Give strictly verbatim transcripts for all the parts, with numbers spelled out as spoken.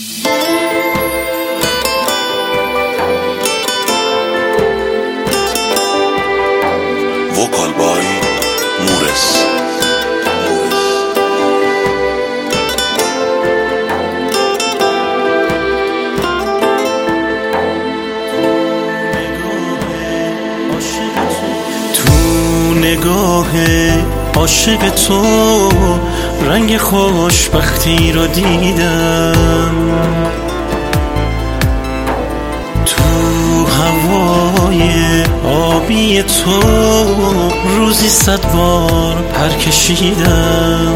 وکال بای مورس. تو نگاه عاشق تو رنگ خوشبختی رو دیدم، تو هوای آبی تو روزی صد بار پر کشیدم،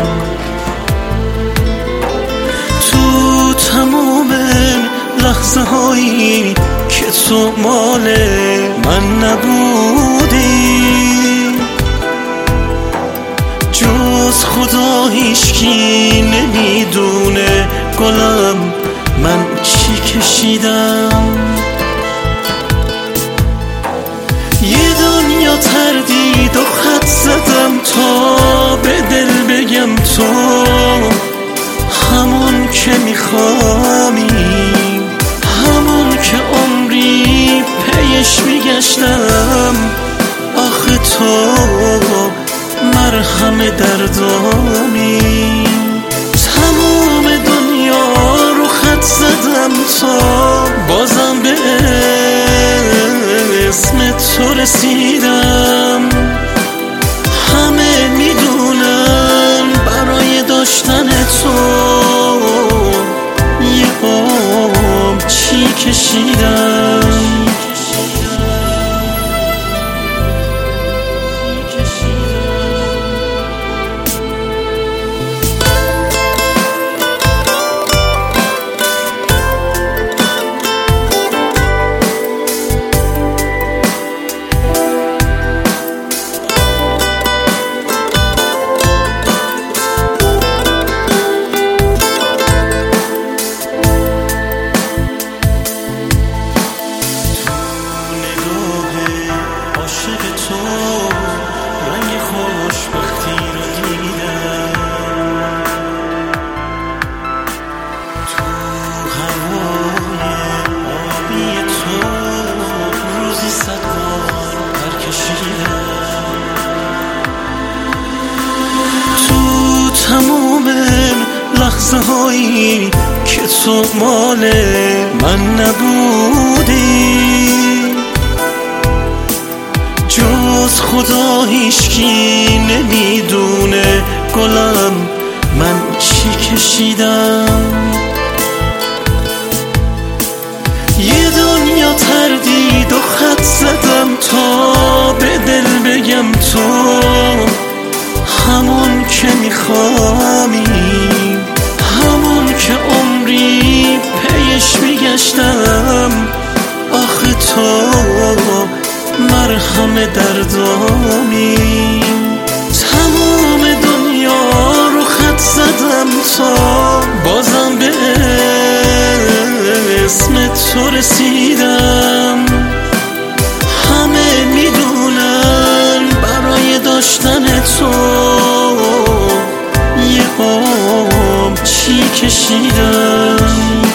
تو تمام لحظه هایی که تو مال من نبودی، جز خدا هیچکی نمیدونه گلم من چی کشیدم. یه دنیا تردید و خط زدم تا به دل بگم تو همون که میخوامی، همون که عمری پیش میگشتم. آخه تو مرهم دردامی، تمام دنیا رو خط زدم تا بازم به اسم تو رسیدم. همه میدونن برای داشتن تو یه عمر چی کشیدم. تمام لحظه هایی که تو مال من نبودی، جز خدا هیچکی نمیدونه گلم من چی کشیدم. یه دنیا تردید و خط زدم تا به دل بگم تو همون که میخوامی، همون که عمری پیش میگشتم. آخه تو مرهم دردامی، تمام دنیا رو خط زدم تا بازم به اسم تو رسیدم. همه میدونن برای داشتن تو یه عمر چی کشیدم.